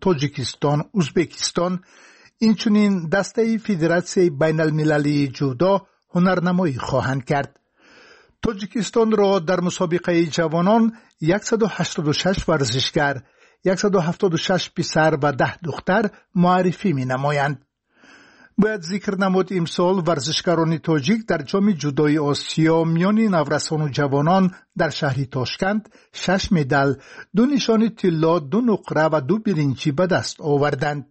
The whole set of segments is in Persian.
تاجیکستان، ازبکستان، اینچنین دسته فدراسیون بین المللی جودو هنرنمایی خواهند کرد. تاجیکستان را در مسابقه جوانان 186 ورزشگر، 176 پسر و 10 دختر معرفی می نمایند. باید ذکر نمود امسال ورزشکاران تاجیک در جام جودوی آسیا میان نورسان و جوانان در شهر تاشکند 6 مدال، 2 نشان طلا، 2 نقره و 2 برنجی به دست آوردند.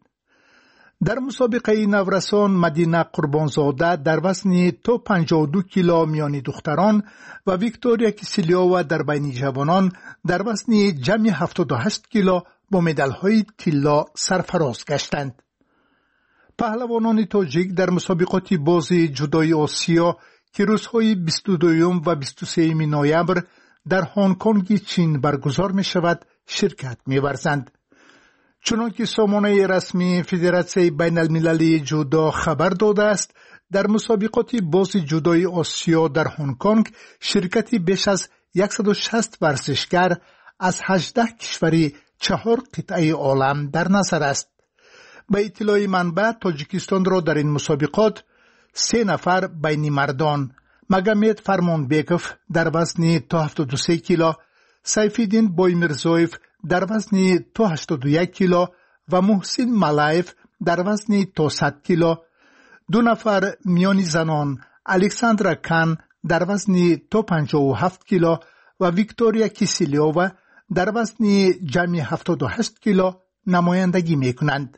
در مسابقه نورسان مدینه قربانزاده در وزن تا 52 کیلو میان دختران و ویکتوریا کیسلیووا در بین جوانان در وزن جمع 78 کیلو با مدال‌های طلا سرفراز گشتند. پهلوانان تاجیک در مسابقات بازی جودوی آسیا که روزهای 22 و 23 نوامبر در هنگ کنگ چین برگزار می شود شرکت می ورزند. چنانکه سامانه رسمی فدراسیون بین المللی جودو خبر داده است، در مسابقات بازی جودوی آسیا در هنگ کنگ شرکتی بیش از 160 ورزشگر از 18 کشوری 4 قطعه عالم در نظر است. به اطلاع منبع، تاجیکستان را در این مسابقات 3 نفر بین مردان: مگامد فرمانبیکوف در وزن تا 73 کیلو، سیفیدین بویمیرزویف در وزن تا 81 کیلو و محسن ملایف در وزن تا 100 کیلو، 2 نفر میان زنان: الکساندرا کان در وزن تا 57 کیلو و ویکتوریا کیسلیووا در وزن جمع 78 کیلو نمایندگی می کنند.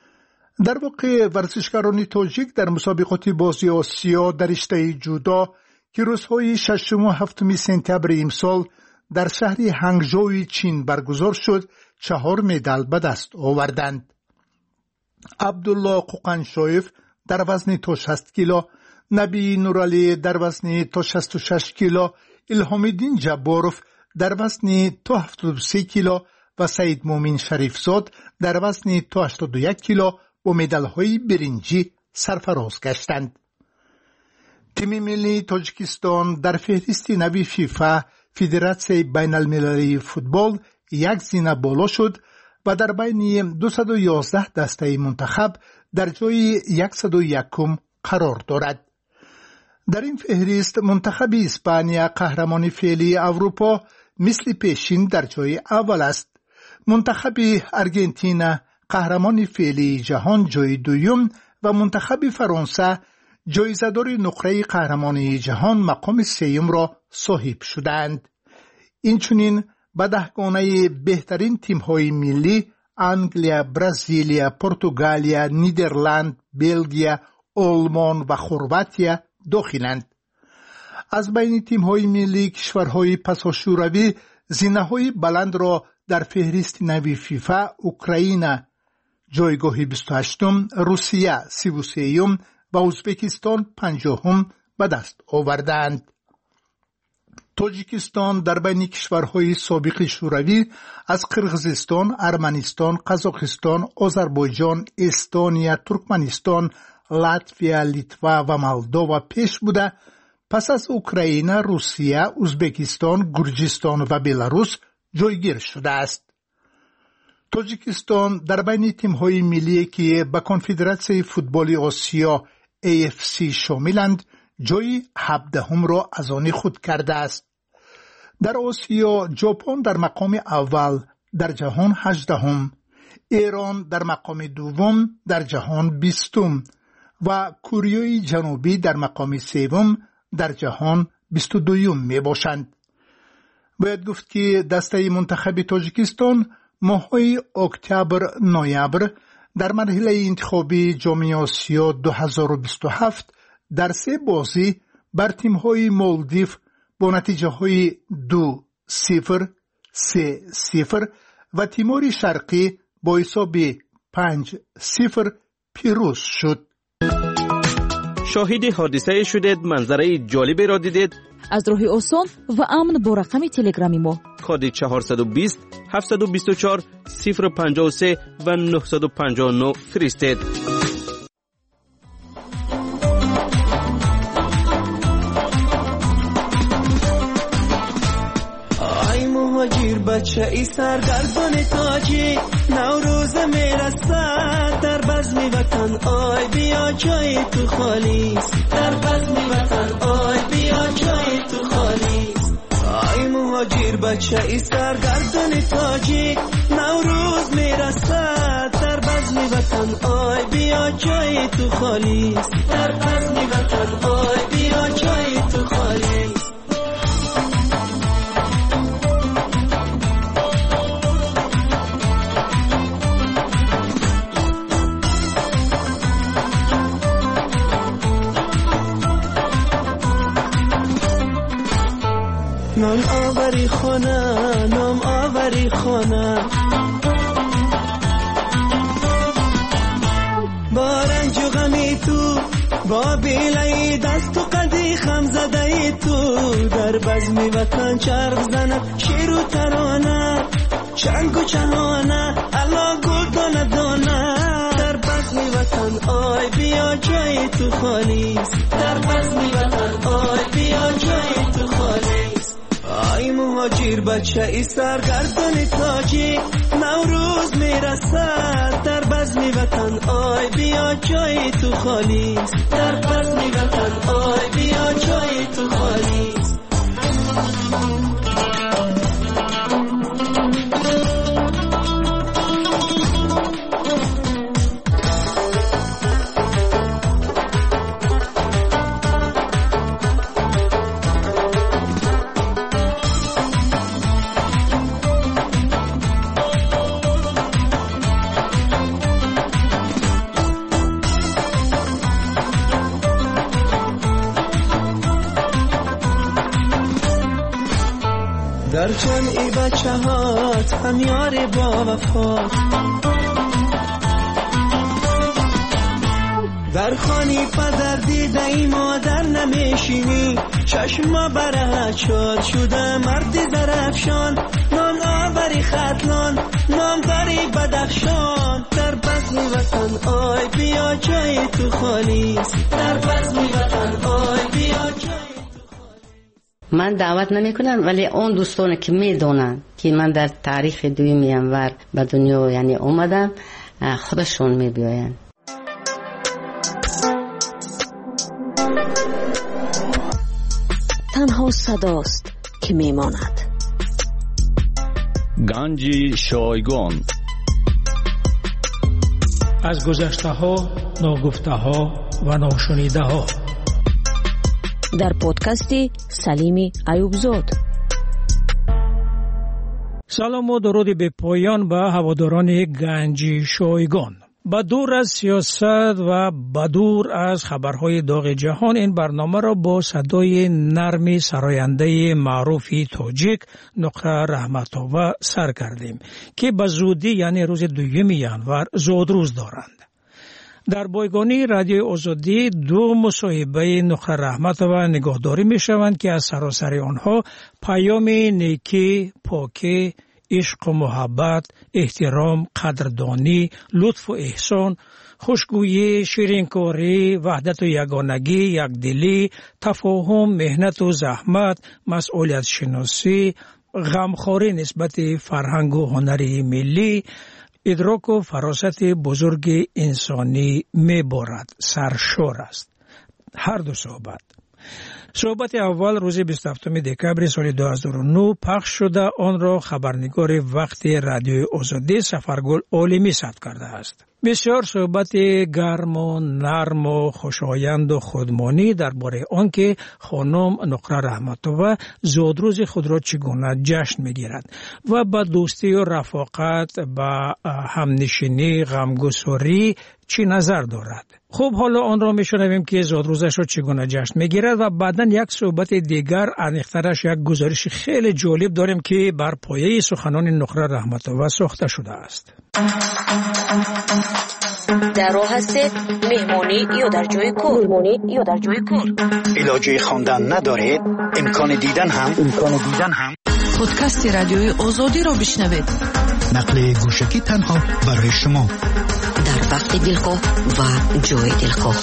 در واقع ورزشکاران تاجیک در مسابقات بازی آسیا در رشته جودو که روزهای 6 و 7 سپتامبر امسال در شهر هنگژوی چین برگزار شد 4 مدال به دست آوردند. عبدالله قوقنشویف در وزن تا 60 کیلو، نبی نورالی در وزن تا 66 کیلو، الهامالدین جباروف در وزن تا 73 کیلو و سید مومن شریفزاد در وزن تا 81 کیلو با مدال‌های برنجی سرفراز گشتند. تیم ملی تاجیکستان در فهرست نوی فیفا فدراسیون بین المللی فوتبال 1 زینه بالا شد و در بین 211 دسته منتخب در جای 101 قرار دارد. در این فهرست منتخب اسپانیا قهرمان فعلی اروپا مثل پیشین در جای اول است. منتخب ارژانتین قهرمان فعلی جهان جای دوم و منتخب فرانسه جایزه‌دار نقره قهرمانی جهان مقام سوم را صاحب شدند. اینچنین به 10 گانه بهترین تیم‌های ملی انگلیا، برزیلیا، پرتغالیا، نیدرلند، بلژیم، آلمان و خرواتیا داخلند. از بین تیم‌های ملی کشورهای پساشوروی زینه‌های بلند را در فهرست نوی فیفا اوکراین جایگاه 28م، روسیه 33م و ازبکستان 50م به دست آوردند. تاجیکستان در بین کشورهای سابق شوروی از قرغیزستان، ارمنستان، قزاقستان، آذربایجان، استونیا، ترکمنستان، لاتویا، لیتوا و مولداوا پیش بوده، پس از اوکراین، روسیه، ازبکستان، گرجستان و بلاروس جایگیر شده است. تاجیکستان در بین تیم‌های ملی که به کنفدراسیون فوتبال آسیا AFC شاملند جای 17 را از آن خود کرده است. در آسیا ژاپن در مقام اول در جهان 18م، ایران در مقام دوم در جهان 20م و کره جنوبی در مقام سوم در جهان 22م می باشند. باید گفت که دسته منتخب تاجیکستان ماه‌های اکتبر نوامبر در مرحله انتخابی جام آسیا 2027 در 3 بازی بر تیم‌های مالدیو با نتیجه‌های 2-0، 3-0 و تیمور شرقی با حساب 5-0 پیروز شد. شاهد حادثه شدید، منظره جالبی را دیدید؟ از راه آسان و امن با رقم تلگرامی ما کد 420 724 053 و 959 فرستید. ای مهاجر بچه ای سرگردان تاجی، نوروز میرسد در بزم وطن آی بیا جای تو خالیست، در بزم وطن آی بیا جای تو خالیست. آی مهاجر بچه ای سرگردان تاجیک نوروز میرسد در بزم وطن آی بیا جای تو خالیست، در بزم وطن آی بیا جای تو خالیست. نام آوری خونه، نام آوری خونه، با رنج و غمی تو، با بیلای دست و قدی خم زده تو، در بزم وطن چرخ زند شیر و ترانه، چنگ و چهانه الا گل دانه دانه، در بزم وطن آی بیا جای تو خالیست، در بزم وطن آی بیا جای تو خالیست. آی مهاجر بچه ای سرگردان تاجیک نوروز میرسد در بزم وطن آی بیا جای تو خالیست، در بزم وطن آی بیا جای تو خالیست. در جمعی بچه هات هم یار با وفات، در خانی پدر دیده ای مادر نمیشینی، چشم برهت شد شده مردی زرفشان، نام آوری خطلان نام داری بدخشان، در بزم وطن آی بیا جای تو خالیست، در بزم وطن آی بیا جای. من دعوت نمی کنم، ولی اون دوستان که می دونن که من در تاریخ 2 ینور به دنیا یعنی اومدم خودشون می بیاین. تنها صداست که می ماند. گنج شایگان از گذشته ها، ناگفته ها و ناشنیده ها در پادکست سلیم ایوبزاد. سلام و درود به پایان به هواداران گنج شایگان. با دور از سیاست و با دور از خبرهای داغ جهان، این برنامه را با صدای نرم سراینده معروفی تاجیک نقره رحمت‌آور سر کردیم که به زودی یعنی روز 2 ینور زادروز دارند. در بایگانی رادیو آزادی 2 مصاحبه نقره رحمت‌آور نگاهداری می شوند که از سراسر آنها پیام نیکی، پاکی، عشق و محبت، احترام، قدردانی، لطف و احسان، خوشگویی، شیرینکاری، وحدت و یگانگی، یکدلی، تفاهم، مهنت و زحمت، مسئولیت شناسی، غمخواری نسبت فرهنگ و هنر ملی، ادراک و فراست بزرگ انسانی می‌بارد. سرشار است هر 2 صحبت اول روز 27 دکبر سال 2009 پخش شده. آن را خبرنگار وقت رادیو آزادی سفرگل عالمی ثبت کرده است. بسیار صحبت گرم و نرم و خوشایند و خودمانی درباره آنکه خانم نقره رحمت‌آور زادروز خود را چگونه جشن می‌گیرد و با دوستی و رفاقت با همنشینی غمگساری چی نظر دارد. خب حالا آن را میشنویم که زادروزش را چگونه جشن میگیرد و بعداً یک صحبت دیگر عمیق‌ترش یک گزارش خیلی جالب داریم که بر پایه سخنان نقره رحمت‌آور ساخته شده است. در راه هستید مهمانی یا در جای کار، علاجه خواندن ندارید، امکان دیدن هم پادکست رادیوی آزادی را بشنوید. نقل گوشکی تنها برای شما در وقت دلخواه و جای دلخواه.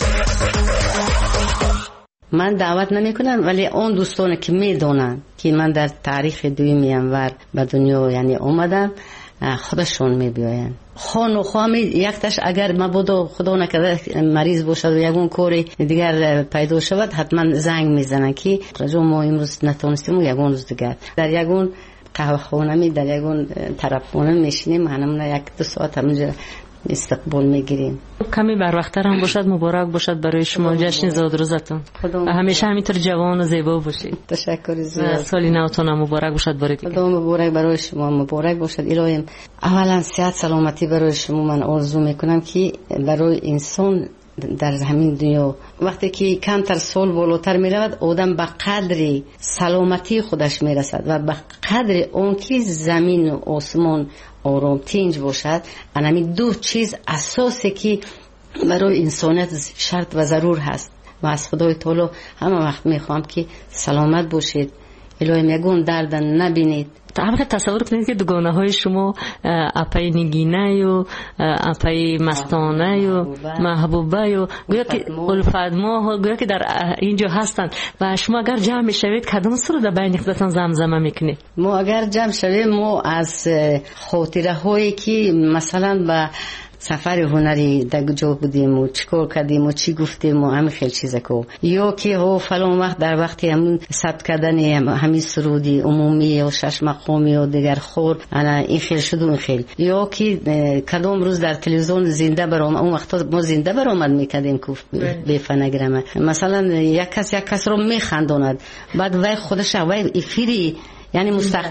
من دعوت نمی کنم، ولی اون دوستان که می دونن که من در تاریخ 2 ینور به دنیا یعنی اومدم خودشون می بیاین. خانوخامی یکتش اگر مبادا خدا نکرده مریض باشد و یگون کاری دیگر پیدا شود حتما زنگ میزنن که رجوع ما امروز نتونستیم و یگون روز دیگر در یگون قهوه خانه در یگون طرف خانه میشینیم همون 1-2 ساعت همونجا استقبال میگیریم. کمی بر وقت‌تر هم باشد مبارک باشد برای شما جشن زاد روزتون و همیشه همینطور جوان و زیبا باشید. تشکر زیاد. سالی نوتون هم مبارک باشد برای دیگه. خدا مبارک برای شما مبارک باشد. الهی اولا صحت سلامتی برای شما من آرزو میکنم که برای انسان در همین دنیا وقتی که کمتر سال بالاتر می رود آدم به قدر سلامتی خودش می رسد و به قدر اون که زمین و آسمان آرام تنج باشد. همین دو چیز اساسی که برای انسانیت شرط و ضرور هست و از خدای تعالی همه وقت می خواهم که سلامت باشید. الهی میگون درد نبینید. البته تصور کنید که دوگانه های شما اپای نگینه و اپای مستانه و محبوبه و گویا که الفدما گویا که در اینجا هستند و شما اگر جمع شوید کدام سر در بین خودتان زمزمه میکنید؟ ما اگر جمع شویم ما از خاطره هایی که مثلا با سفر هنری در جا بودیم و چیکار کردیم و چی گفتیم و همین خیلی چیزا کو یا که ها فلان وقت در وقتی همون ثبت کردن همین سرودی عمومی و 6 مقامی و دیگر خور انا این خیلی شد اون خیلی یا که کدام روز در تلویزیون زنده برام اون وقتا ما زنده برآمد میکردیم که به فنگرامه مثلا یک کس رو میخندوند بعد وای خودش وای افیری یعنی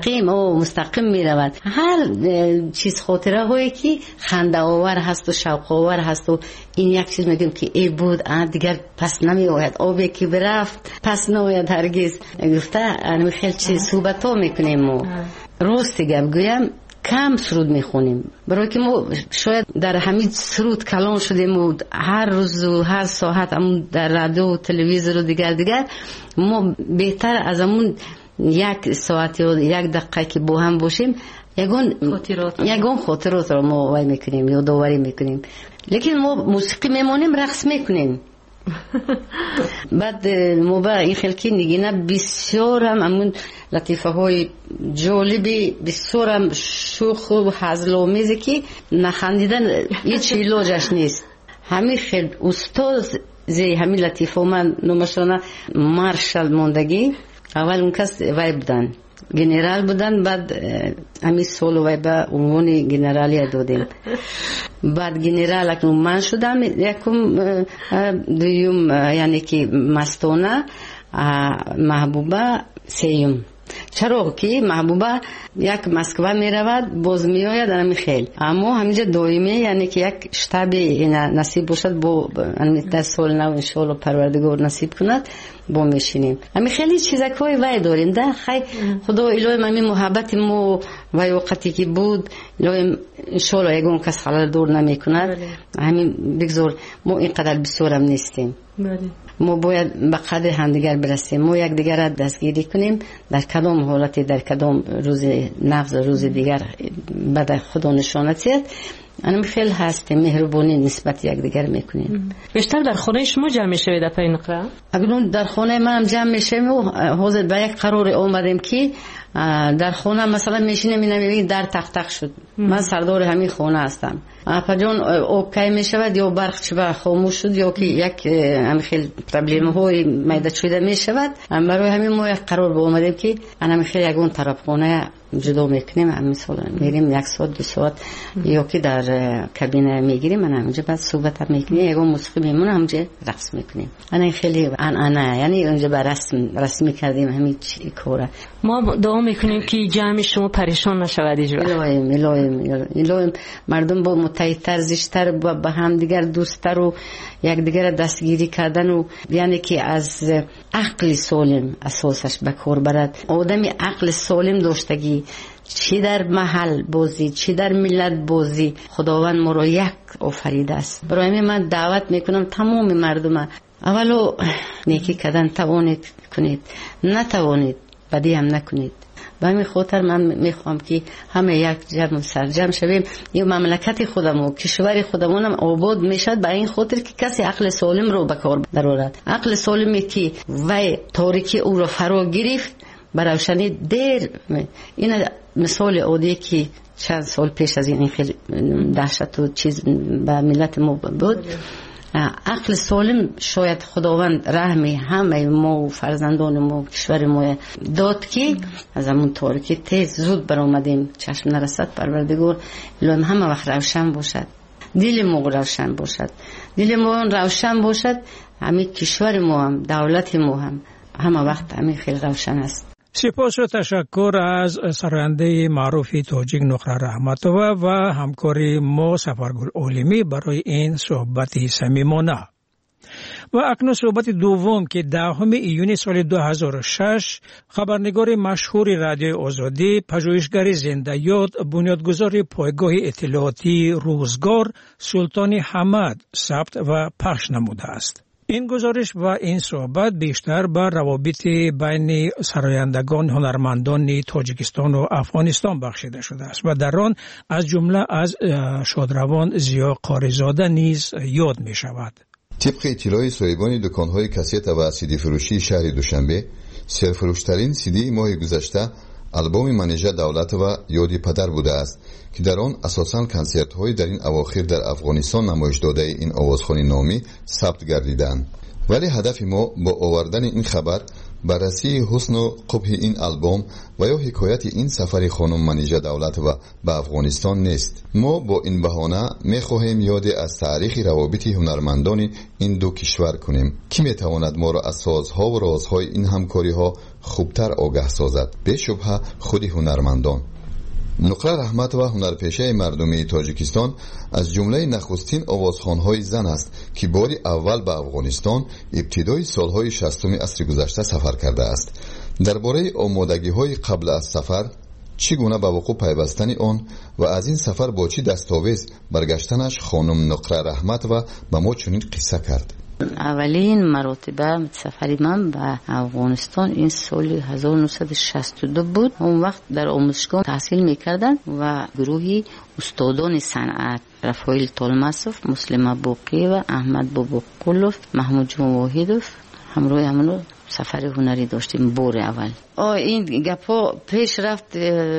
مستقیم می رود. هر چیز خاطره هایی که خنده آور هست و شوق آور هست و این یک چیز میگیم که ای بود دیگر پس نمی آید آبی که برفت پس نمیاد هرگز گفته خیلی چیز صحبت ها میکنیم و راست گویم کم سرود میخونیم برای که ما شاید در همین سرود کلان شدیم و هر روز و هر ساعت همون در رادیو و تلویزیون و دیگر ما بهتر از همون 1 ساعت یا 1 دقیقه که با هم باشیم یگون خاطرات رو ما وای میکنیم یا داوری میکنیم لیکن ما موسیقی میمونیم رقص میکنیم بعد ما با این خلکی نگینه بسیار همون لطیفه های جالبی بسیار هم شوخ و هزل‌آمیزی که نخندیدن هیچ علاجش نیست. همین خیلی استاد زی همین لطیفه من نمشانه مارشال موندگی اول اون کس وای بودن گنرال بودن بعد همین سولو وای با عنوان گنرالی دادیم بعد گنرال اکنون من شدم یکم دویم یعنی که مستانه محبوبه سیم چرا که محبوبه یک مسکو می رود باز می آید همین خیل اما همینجا دائمی یعنی که یک شتابی نصیب باشد با در سال نو انشاءالله پروردگار نصیب کند با میشینیم همین خیلی چیزکای وای داریم ده خیلی خدا الهی همین محبت ما وای وقتی که بود الهی انشاءالله یگون کس خلال دور نمی کند همین بگذار ما اینقدر بسیارم نیستیم ما باید به قدر همدیگر برسیم ما یک دیگر را دستگیری کنیم در کدام حالتی در کدام روز نفس روز دیگر بعد خدا نشانتید انم خیلی هستیم مهربانی نسبت یک دیگر میکنیم. بیشتر در خانه شما جمع میشوید اپای نقره؟ اگرون در خانه من هم جمع میشیم و حاضر به یک قرار آمدیم که در خانه مثلا میشینیم میبینیم در تق شد من سردار همین خانه هستم اپا جان اوکی میشود یا برق چه خاموش شد یا که یک همین خیلی پرابلم های میده شده میشود برای همین ما یک قرار با آمدیم که همین خیلی یکون طرف خانه جدا میکنیم همین سال میریم 1 ساعت 2 ساعت یا که در کابینه میگیریم من همینجا بعد صحبت هم میکنیم یکون موسیقی میمونه همینجا رقص میکنیم انا خیلی انا یعنی اونجا بر رسمی کردیم همین کاره ما دعا میکنیم که جمع شما پریشان نشود الهی مردم با متحدتر زیشتر با هم دیگر دوستتر و یک دیگر دستگیری کردن و یعنی که از عقل سالم اساسش به کار برد آدمی عقل سالم داشتگی چی در محل بازی چی در ملت بازی خداوند ما رو یک آفریده است برای من دعوت میکنم تمام مردم اولو نیکی کردن توانید کنید نتوانید بدی هم نکنید به همین خاطر من میخوام که همه یک جمع سرجم شویم یه مملکت خودم و کشور خودمونم آباد میشد به این خاطر که کسی عقل سالم رو به کار درآورد عقل سالمی که وای تاریکی او رو فرا گرفت بر روشنی دیر این مثال عادی که چند سال پیش از این خیلی دهشت و چیز به ملت ما بود. عقل سالم شاید خداوند رحمی همه ما و فرزندان ما و کشور ما داد که از همون تاریکی تیز زود برآمدیم. چشم نرسد پروردگار لام همه وقت روشن باشد، دل ما روشن باشد، دل ما روشن باشد، همین کشور ما هم دولت ما هم همه وقت همین خیلی روشن است. سپاس و تشکر از سرنده معروف تاجیک نقره رحمتوه و همکاری ما سفرگل عالمی برای این صحبت صمیمانه. و اکنون صحبت دوم که 10 ایون سال 2006 خبرنگار مشهور رادیوی آزادی، پژوهشگر زنده یاد، بنیادگذار پایگاه اطلاعاتی روزگار سلطان حمد ثبت و پخش نموده است. این گزارش و این صحبت بیشتر بر روابط بین سرایندگان هنرمندان تاجیکستان و افغانستان بخشیده شده است و در آن از جمله از شادروان ضیا قاریزاده نیز یاد می شود. طبق اطلاع صاحبان دکان‌های کاست و سیدی فروشی شهر دوشنبه، سرفروشترین سیدی ماه گذشته البوم منیژه دولت و یادی پدر بوده است که در آن اساساً کنسرت‌های در این اواخر در افغانستان نمایش داده این آوازخوانی نامی ثبت گردیدند. ولی هدف ما با آوردن این خبر بررسی حسن و قبح این البوم و یا حکایت این سفر خانم منیژه دولت و به افغانستان نیست. ما با این بهانه می‌خواهیم یاد از تاریخ روابط هنرمندان این دو کشور کنیم که می‌تواند ما را از سازها و رازهای این همکاری‌ها خوبتر آگاه سازد. به شبهه خود هنرمندان. نقره رحمت و هنرپیشه مردمی تاجیکستان از جمله نخستین آوازخوان‌های زن است که بار اول به افغانستان ابتدای سالهای 60 عصر گذشته سفر کرده است. درباره آمادگی‌های قبل از سفر، چگونه به وقوع پیوستن آن و از این سفر با چه دستاویز برگشتنش خانم نقره رحمت و به ما چنین قصه کرد. اولین مراتبه سفری من به افغانستان این سال 1962 بود. اون وقت در آموزشگاه تحصیل میکردن و گروهی استادان صنعت رفایل طالماسوف، مسلم بوقی و احمد باباقلوف، محمود جون واحدوف همراه همونو سفر هنری داشتیم بور اول. این گپا پیش رفت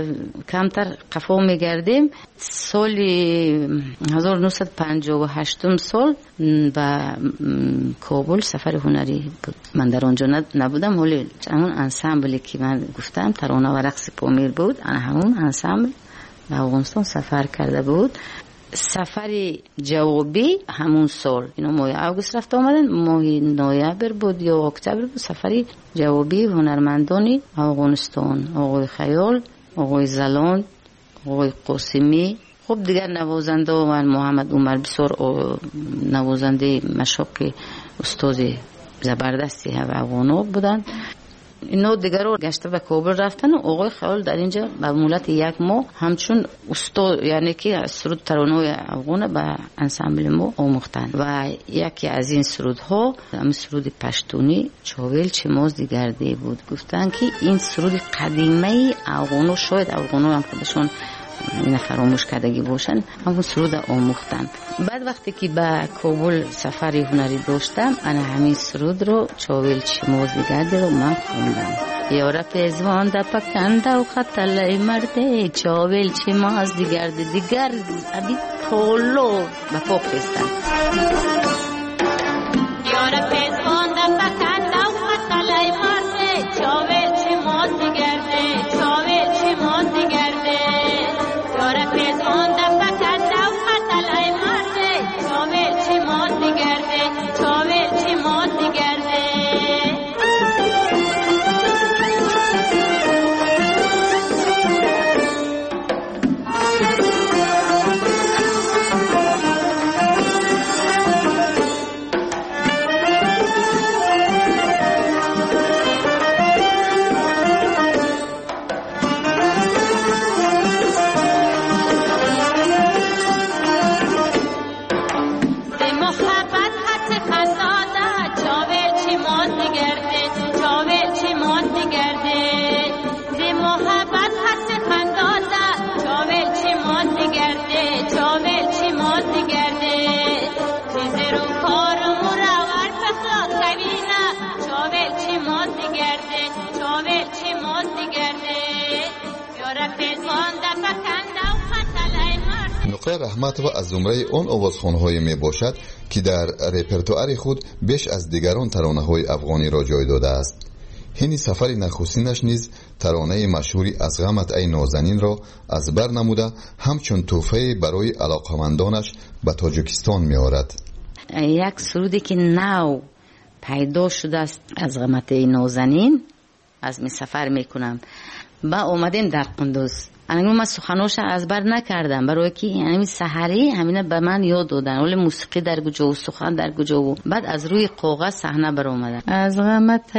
کمتر قفا میگردیم. سال 1958 سال به کابل سفر هنری بود. من در آنجا نبودم، ولی همون انسامبلی که من گفتم ترانه و رقص پامیر بود، همون انسامبل به افغانستان سفر کرده بود. سفر جوابی همون سال، اینا ماه اوگوست رفت آمدن، ماه نوامبر بود یا اکتبر بود. سفری جوابی هنرمندانی افغانستان، آقای خیال، آقای زلان، آقای قاسمی، خب دیگر نوازنده و من محمد عمر بسیار نوازنده مشاق استاد زبردستی افغانا بودن. اینا دیگر رو گشته به کابل رفتن و آقای خیال در اینجا به مولت یک ماه همچون استاد، یعنی که سرود ترانه افغان به انسامبل ما آموختن و یکی از این سرودها هم سرود پشتونی چاویل چماز دیگرده بود. گفتن که این سرود قدیمه افغانو، شاید افغانو هم خودشون این فراموش کردگی باشن، همون سرود آموختن. بعد وقتی که به کابل سفری هنری داشتم، انا همین سرود رو چاویل چماز دیگرده رو من خوندم. یارا پیزوان دا پکنده و خطله مرده، چاویل چماز دیگرده دیگر ابی پولو به پا پستن. یارا پیزوان دا پکنده و خطله مرده، چاویل چماز دیگرده، چاویل چماز دیگرده. یارا پیزوان دا پکنده و خطله مرده، چاویل چماز دیگرده، چاویل چماز دیگرده. نقره رحمتова از زمره آن آوازخوان‌های میباشد که در رپرتوار خود بیش از دیگران ترانه‌های افغانی را جای داده است. این سفر نخستینش نیز ترانه مشهوری از غمت ای نازنین را از بر نموده همچون تحفه برای علاقمندانش به تاجیکستان می‌آورد. یک سرودی که نو پیدا شده است از غمت ای نازنین از می سفر میکنم با اومدیم در قندوز. من سخنوش از بر نکردم برای که یعنی سحری همینه به من یاد دادن ولی موسیقی در کجا و سخن در کجا و بعد از روی کاغذ صحنه بر اومدن. از غمت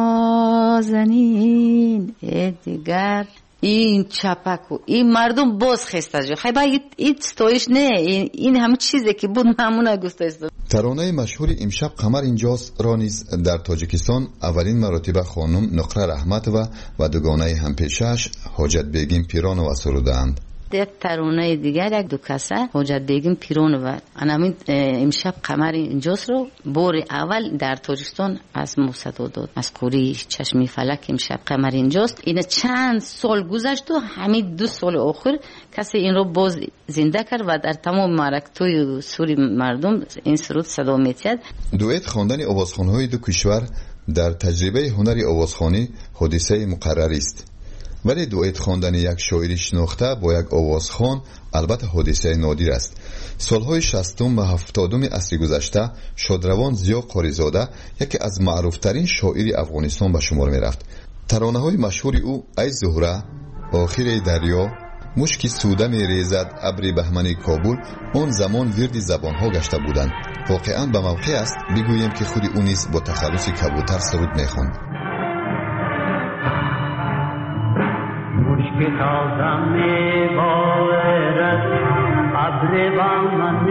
نازنین دیگر این چپک و این مردم باز خسته جو خیلی با این ستایش نه این همه چیزی که بود همونه گستایش. ترانه مشهور امشب قمر اینجاست را نیز در تاجیکستان اولین مرتبه خانم نقره رحمتова و دوگانه همپیشش حاجت بیگم پیرانова سرودند. یک ترانه دیگر یک دو کسه حاجت بیگم پیرانova همین امشب قمر اینجاست رو بار اول در تاجیکستان از موسیقی داد از کوری چشمی فلک امشب قمر اینجاست. این چند سال گذشت و همین 2 سال آخر کسی این رو باز زنده کرد و در تمام معرکت‌های سوری مردم این سرود صدا می‌تید. دوئت خواندن آوازخوان‌های دو کشور در تجربه هنر آوازخوانی حادثه مقرری است. ولی دوئت خواندن یک شاعری شناخته با یک آوازخوان البته حادثه نادر است. سالهای 60 و 70 عصر گذشته شادروان ضیا قاریزاده یکی از معروفترین شاعری افغانستان به شمار می رفت. ترانه‌های مشهور او ای زهره، آخر دریا، مشکی سوده می ریزد ابر بهمن کابل آن زمان ورد زبانها گشته بودند. واقعا به موقع است بگوییم که خود او نیز با تخلص کبوتر سرود می خواند. مشک تازه می بارد ابر بهمن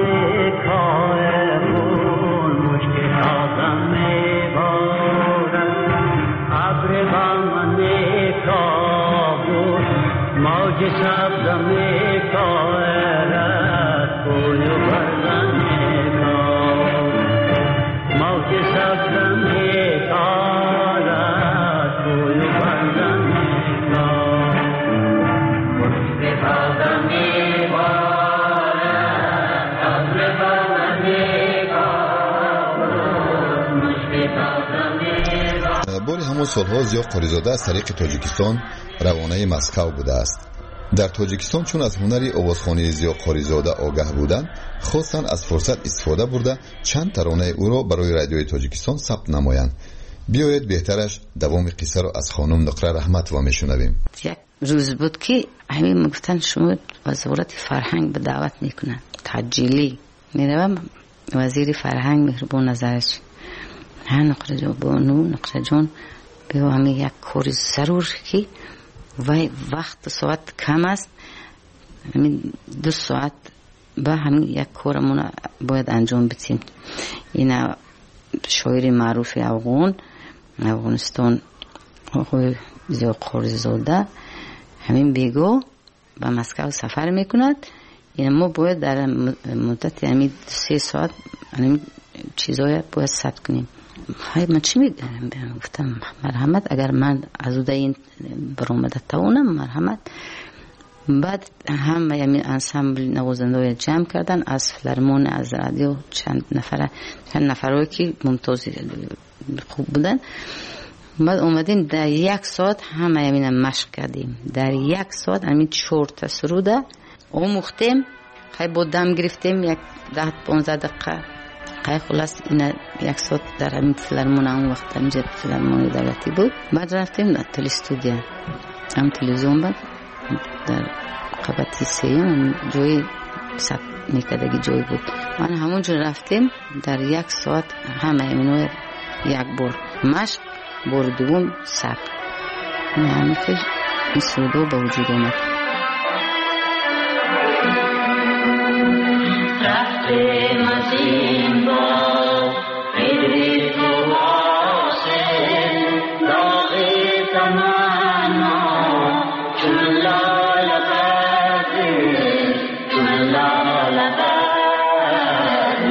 کابل مشک تازه می بارد ابر بهمن کابل موج سبز می کارد کوی بردن کابل موج سبز می کارد کوی بردن باری همون سالها ضیا قاریزاده از طریق تاجیکستان روانه مسکو بوده است. در تاجیکستان چون از هنری آوازخوانی ضیا قاریزاده آگاه بودند خواستند از فرصت استفاده برده چند ترانه او را برای رادیوی تاجیکستان ثبت نمایند. بیایید بهترش دوام قصه را از خانم نقره رحمتова میشنویم. یک روز بود که همین گفتن شما وزارت فرهنگ به دعوت میکنن تجیلی میروم وزیر فرهنگ مهربان نظرش ها نقره جان بانو نقره جان به همین یک کاری ضرور که وقت ساعت کم است همین 2 ساعت با همین یک کارمون باید انجام بدیم. این شاعر معروف افغانستان آقای ضیا قاریزاده همین بیگو به مسکو سفر میکند. این ما باید در مدت همین 3 ساعت همین چیزای باید ثبت کنیم. های من چی میگم گفتم مرحمت اگر من از اون این برآمده تاونم مرحمت. بعد هم همین انسامبل نوازنده جمع کردن از فیلارمون از رادیو چند نفرایی که ممتاز خوب بودن. بعد اومدیم در 1 ساعت همه همین مشق کردیم. در 1 ساعت همین 4 تا سروده آموختیم. خیلی با دم گرفتیم 10-15 دقیقه. خیلی خلاص این 1 ساعت در همین فیلارمون اون وقت اینجا فیلارمون دولتی بود. بعد رفتیم در تلستودیا هم تلویزیون بود در قبطی 3 جای ثبت میکردگی جای بود. من همونجا رفتیم در 1 ساعت همه اینو 1 بار مشق بار دوم ثبت. همین که این سودو به وجود آمد. رفتیم از این باز میری تو آسه داغی تمنا چون لال قدر چون لال قدر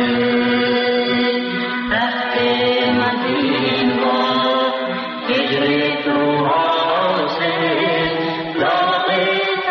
رفتیم از این باز میری تو آسه داغی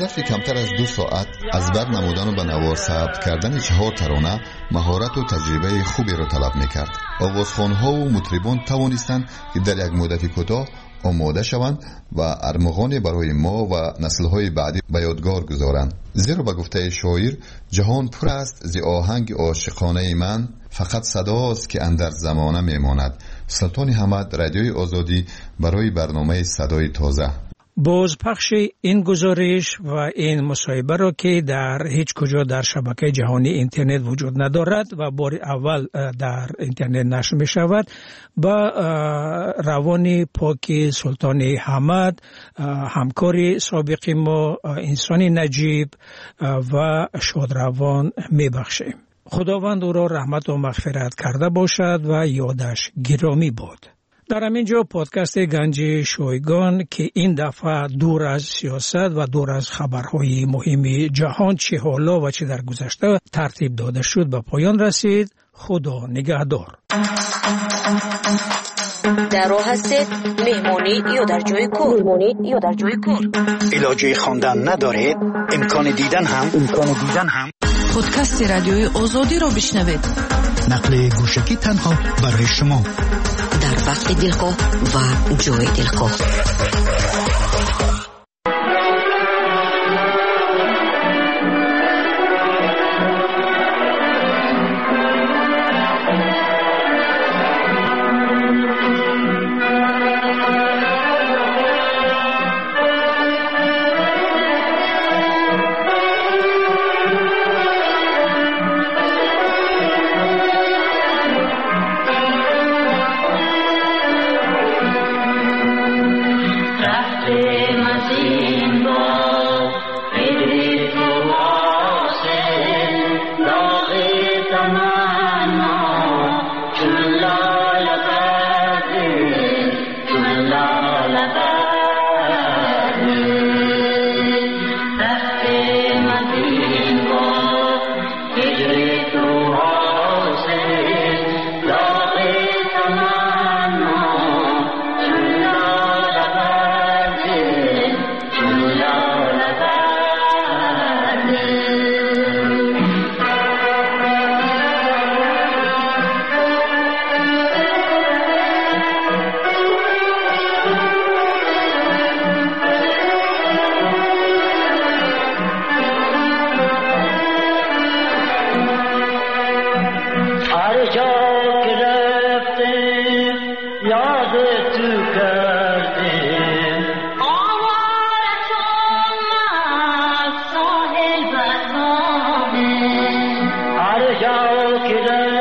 ظرف کمتر از 2 ساعت از بر نمودن و به نوار ثبت کردن 4 ترانه مهارت و تجربه خوبی را طلب میکرد. آوازخوان‌ها و مطربان توانستند که در یک مدت کوتاه آماده شوند و ارمغانی برای ما و نسل‌های بعدی به یادگار گذارند. زیرا به گفته شاعر جهان پر است ز آهنگ عاشقانه من، فقط صداست که اندر زمانه میماند. سلطان حمد، رادیوی آزادی، برای برنامه صدای تازه. بازپخش این گزارش و این مصاحبه را که در هیچ کجا در شبکه جهانی اینترنت وجود ندارد و بار اول در اینترنت نشر می شود، با روان پاک سلطان حمد، همکار سابق ما، انسان نجیب و شادروان می بخشیم. خداوند او را رحمت و مغفرت کرده باشد و یادش گرامی باد. در همین جا پادکست گنج شایگان که این دفعه دور از سیاست و دور از خبرهای مهم جهان چه حالا و چه در گذشته ترتیب داده شد به پایان رسید. خدا نگهدار. در راه هستید مهمانی یا در جای کار. علاجه خواندن ندارید؟ امکان دیدن هم پادکست رادیوی آزادی را بشنوید. نقل گوشکی تنها برای شما، در وقت دلخواه و جای دلخواه. Kira